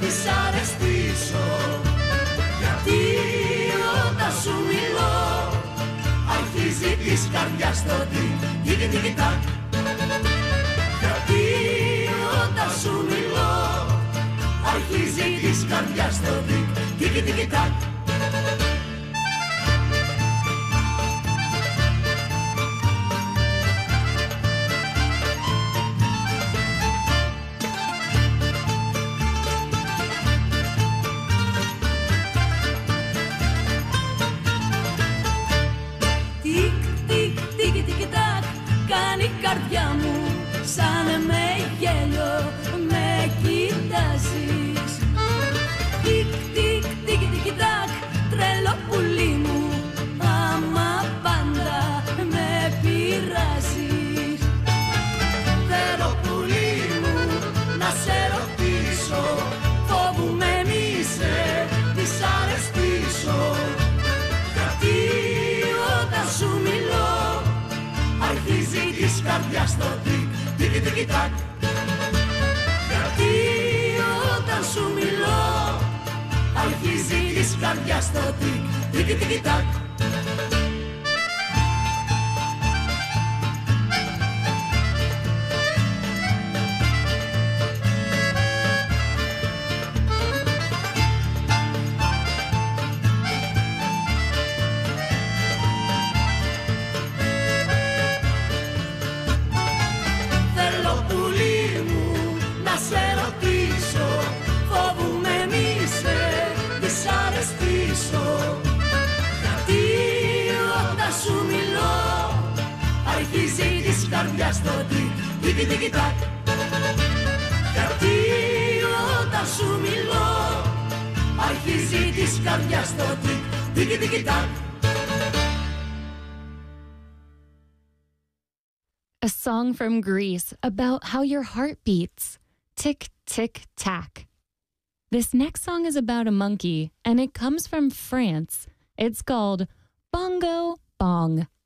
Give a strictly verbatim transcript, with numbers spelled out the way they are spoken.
της αρεστήσω. Γιατί όταν σου μιλώ αρχίζει της καρδιάς το τικ, τικ, τικ, τακ. Γιατί όταν σου μιλώ αρχίζει της καρδιάς το τικ, τικ, τικ, τακ. Κάνει η καρδιά μου σαν με γέλιο με κοιτάζεις. Τικ, τικ, τικ, τικ, τακ, τρελό πουλί μου, άμα πάντα με πειράζεις. Θέλω πουλί μου να σε ρωτήσω, φοβούμαι μη σε δυσαρεστήσω. Γιατί όταν σου μιλώ αρχίζει της καρδιάς το τικ, τικ, τικ, τακ. Γιατί όταν σου μιλώ αρχίζει της καρδιάς το τικ, τικ, τικ, τακ. Γιατί όταν σου μιλώ αρχίζει της καρδιάς το τικ, τικ, τικ, τακ. Γιατί όταν σου μιλώ αρχίζει της καρδιάς το τικ, τικ, τικ, τακ. A song from Greece about how your heart beats. Tick, tick, tack. This next song is about a monkey, and it comes from France. It's called Bongo Bong.